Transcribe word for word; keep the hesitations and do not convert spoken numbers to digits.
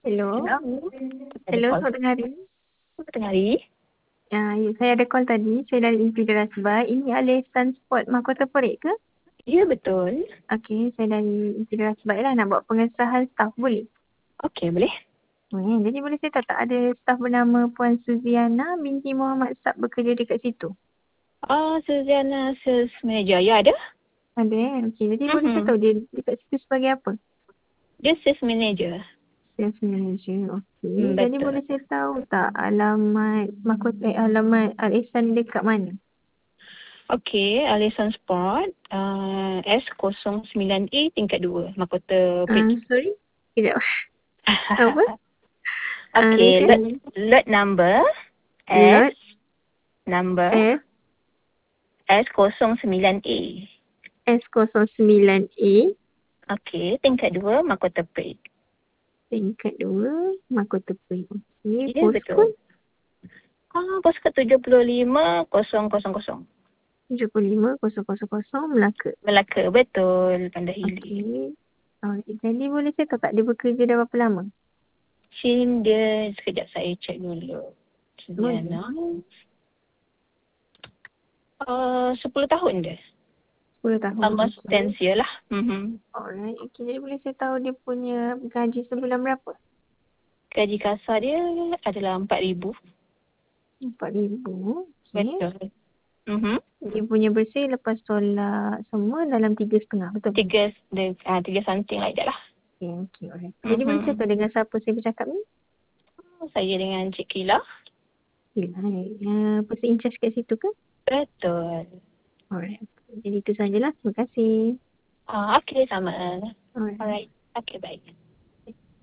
Hello. Hello. Ada Hello, call. selamat tengah hari. Selamat tengah hari. Ya, ya, saya ada call tadi. Saya dari Imperial Rasbai. Ini alih transport Mahkota Perik ke? Ya, betul. Okey, saya dari Imperial Rasbai lah. Nak buat pengesahan staf, boleh? Okey, boleh. Hmm, jadi boleh saya tahu tak ada staf bernama Puan Suziana binti Muhammad Sab bekerja dekat situ? Ah, Suziana Sales Manager. Ya, ada. Ada kan? Okey, jadi boleh saya Mm-hmm. tahu dia dekat situ sebagai apa? Dia Sales Manager. Sales manager. Okey, Hmm, jadi betul. boleh saya tahu tak alamat mahkota, eh, alamat Al-Ihsan dekat mana? Okey, Alisan Sport. Uh, S kosong sembilan A tingkat dua. Mahkota Ah, Perik. sorry? Tidak. Apa? Ah, lagi Okey, lot, sekali. lot number S Lot number S S kosong sembilan A. S kosong sembilan A Okey, tingkat dua Mahkota Perik. tingkat dua Mahkota Perik. Okey, Ya, betul. postcode Ah, postcode tujuh lima kosong kosong kosong. tujuh lima kosong kosong kosong Melaka. Melaka, betul. Pandai Hilir. Okey. Oh, jadi boleh saya tahu tak dia bekerja dah berapa lama? Shin dia, sekejap saya cek dulu. Boleh. Sudiana. Uh, sepuluh tahun dia. sepuluh tahun. Almost Okey. ten year lah. Mm-hmm. Alright. Okey, jadi boleh saya tahu dia punya gaji sebulan berapa? Gaji kasar dia adalah empat ribu. empat ribu. Okey. Betul. Mm-hmm. Dia punya bersih lepas tolak semua dalam tiga setengah. Betul? Tiga, de, uh, tiga something like that lah. Okey, okey. Alright. Jadi boleh saya Mm-hmm. tahu dengan siapa saya bercakap ni? Saya dengan Cik Kila. Alright. Uh, person in charge kat situ ke? Betul. Alright. Jadi itu sajalah. Terima kasih. Uh, okay, sama. Alright. Alright. Okay, bye.